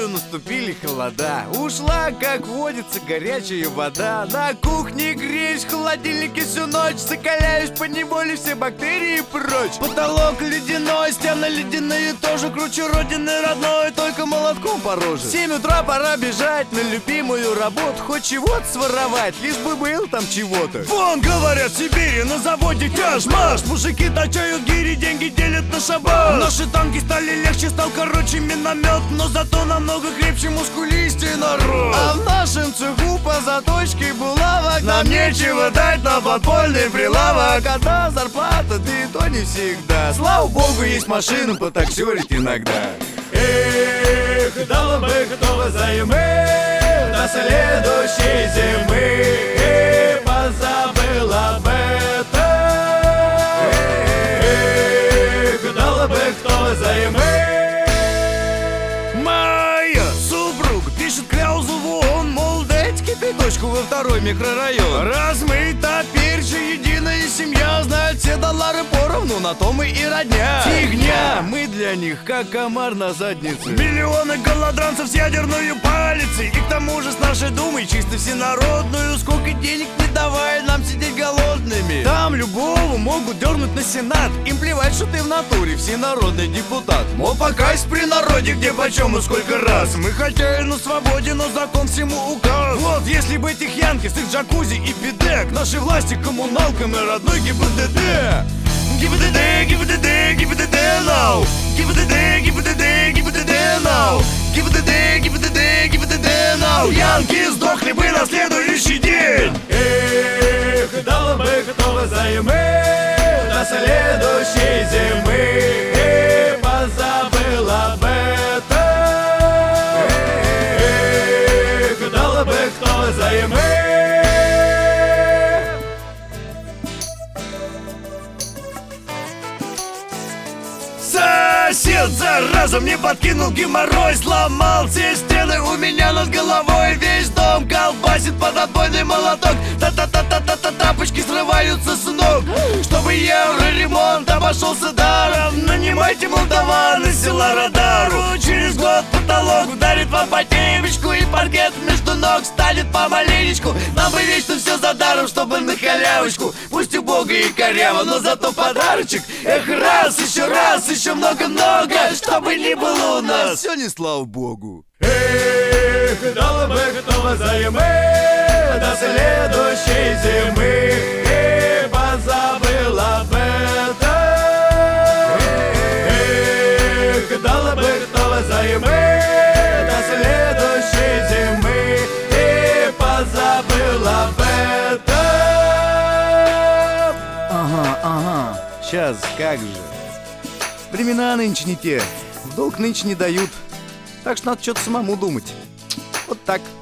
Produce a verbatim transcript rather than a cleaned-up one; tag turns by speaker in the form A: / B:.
A: зимою наступили холода. Ушла, как водится, горячая вода. На кухне греюсь, в холодильнике всю ночь. Закаляюсь поневоле, все бактерии прочь. Потолок ледяной, стены ледяные тоже. Кручу родины родной, только молотком по роже. В семь утра пора бежать на любимую работу. Хоть чего-то своровать, лишь бы был там чего-то.
B: Вон, говорят, в Сибири на заводе тяж-маш. Мужики точают гири, деньги делят на шабаш. Наши танки стали легче, стал короче миномет. Но зато намного крепче, мускулистее народ.
A: А в нашем цеху по заточке булавок нам нечего дать на подпольный прилавок. Одна зарплата, да и то не всегда. Слава богу, есть машина потаксерить иногда. Эх, дало бы кто взаймы до следующей зимы. Эх, позабыл об этом. Эх, дало бы кто взаймы.
B: Моя супруга пишет кляузу в ООН, мол, дайте кипяточку во второй микрорайон. Раз мы теперь же единая семья, знают все доллары поровну, на то мы и родня.
A: Фигня, мы для них как комар на заднице.
B: Миллионы голодранцев с ядерной палицей. И к тому же с нашей думой чисто всенародную. Сколько денег не давай нам сидеть голодными.
A: Там любого могут дернуть на сенат. Им плевать, что ты в натуре всенародный депутат.
B: Мол, покайся при народе, где почем и сколько раз. Мы хотели на свободе, но закон всему указ. Вот, если бы этих янки с их джакузи и биде к нашей власти коммуналкам и родной ГИБДД. ГИБДД, ГИБДД, ГИБДД now. ГИБДД, ГИБДД, ГИБДД now. ГИБДД, ГИБДД, ГИБДД now. Янки сдохли бы на следующий день.
A: Эх, дало бы кто взаймы до следующей зимы. Эх, позабыл об этом. Эх, дало бы кто взаймы.
B: Сосед, зараза, мне подкинул геморрой. Сломал все стены у меня над головой. Весь дом колбасит под отбойный молоток. Та-та-та-та-та-та, тапочки срываются с ног. Чтобы евроремонт обошелся даром, нанимайте молдаван из села Радару. Через год потолок ударит вам по темечку, и паркет между ног станет помаленечку. Нам бы вечно все за даром, чтобы на халявочку. Пусть убого и коряво, но зато подарочек. Эх, раз, еще раз, еще много-много, чтобы не было у нас.
A: Все не слава богу. Эх, дало бы кто взаймы до следующей зимы. Эх, позабыл об этом. Эх, дало бы кто взаймы до следующей зимы. Эх, позабыл об этом. Ага, ага, сейчас как же. Времена нынче не те, в долг нынче не дают. Так что надо что-то самому думать. Вот так.